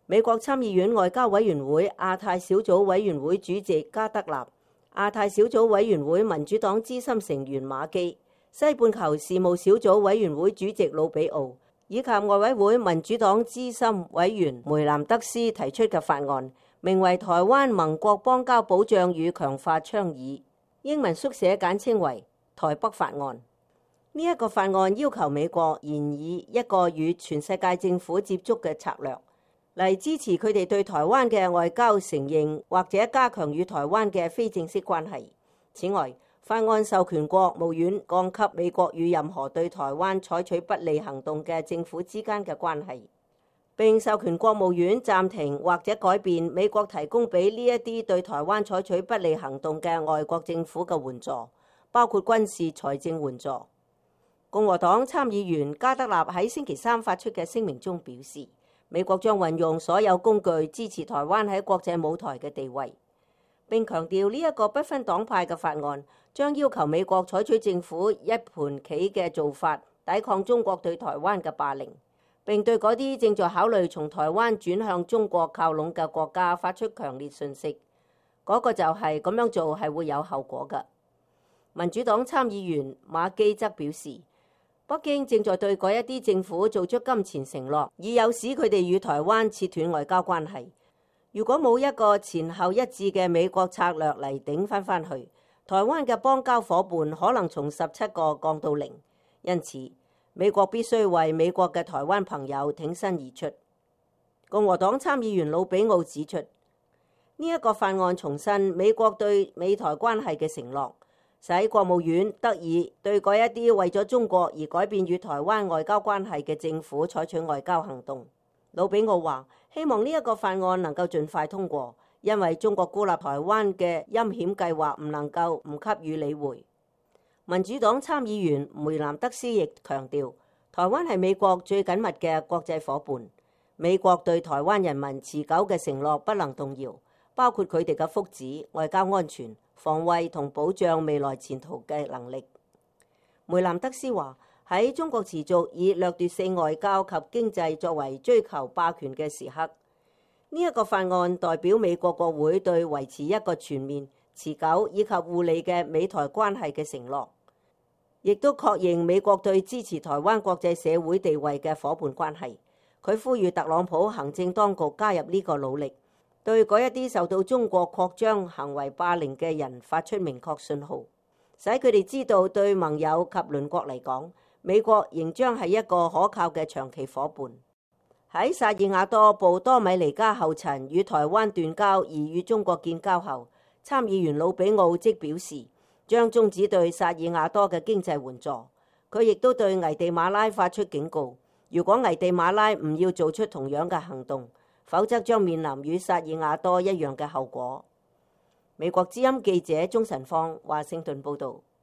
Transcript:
美國參議院外交委員會亞太小組委員會主席加德納、亞太小組委員會民主黨資深成員馬基、西半球事務小組委員會主席魯比奧以及外委會民主黨資深委員梅南德斯提出嘅法案，名為《台灣盟國邦交保障與強化倡議》，英文縮寫簡稱為台北法案。呢一個法案要求美國研擬一個與全世界政府接觸嘅策略，嚟支持佢哋對台灣嘅外交承認或者加強與台灣嘅非正式關係。此外，法案授權國務院降級美國與任何對台灣採取不利行動嘅政府之間嘅關係，並授權國務院暫停或者改變美國提供俾呢一啲對台灣採取不利行動嘅外國政府嘅援助，包括軍事財政援助。共和黨參議員加德納喺星期三發出嘅聲明中表示，美國將運用所有工具支持台灣喺國際舞台嘅地位，並強調呢一個不分黨派嘅法案將要求美國採取政府一盤棋嘅做法，抵抗中國對台灣嘅霸凌，並對嗰啲正在考慮從台灣轉向中國靠攏嘅國家發出強烈訊息。嗰個就係咁樣做係會有後果嘅。民主黨參議員馬基則表示，北京正在對嗰一啲政府做出金錢承諾，以誘使佢哋與台灣切斷外交關係。如果冇一個前後一致嘅美國策略嚟頂返去，台灣嘅邦交夥伴可能從17個降到0。因此，美國必須為美國嘅台灣朋友挺身而出。共和黨參議員魯比奧指出，呢一個法案重申美國對美台關係嘅承諾，使國務院得以對嗰一啲為咗中國而改變與台灣外交關係嘅政府採取外交行動。魯比奧話，希望呢一個法案能夠盡快通過，因為中國孤立台灣嘅陰險計劃唔能夠唔給予理會。民主黨參議員梅南德斯亦強調，台灣係美國最緊密嘅國際夥伴，美國對台灣人民持久嘅承諾不能動搖，包括佢哋嘅福祉、外交安全、防衛同保障未來前途嘅能力。梅南德斯話，喺中國持續以掠奪性外交及經濟作為追求霸權嘅時刻，呢一個法案代表美國國會對維持一個全面、持久以及互利嘅美台關係嘅承諾，亦都確認美國對支持台灣國際社會地位嘅夥伴關係。佢呼籲特朗普行政當局加入呢個努力，對嗰一啲受到中國擴張行為霸凌嘅人發出明確信號，使佢哋知道對盟友及鄰國嚟講，美國仍將係一個可靠嘅長期夥伴。喺薩爾瓦多步多米尼加後塵與台灣斷交而與中國建交後，參議員魯比奧即表示將終止對薩爾瓦多嘅經濟援助。佢亦都對危地馬拉發出警告，如果危地馬拉唔要做出同樣嘅行動，否則將面臨與薩爾瓦多一樣嘅後果。美國之音記者鍾晨芳華盛頓報導。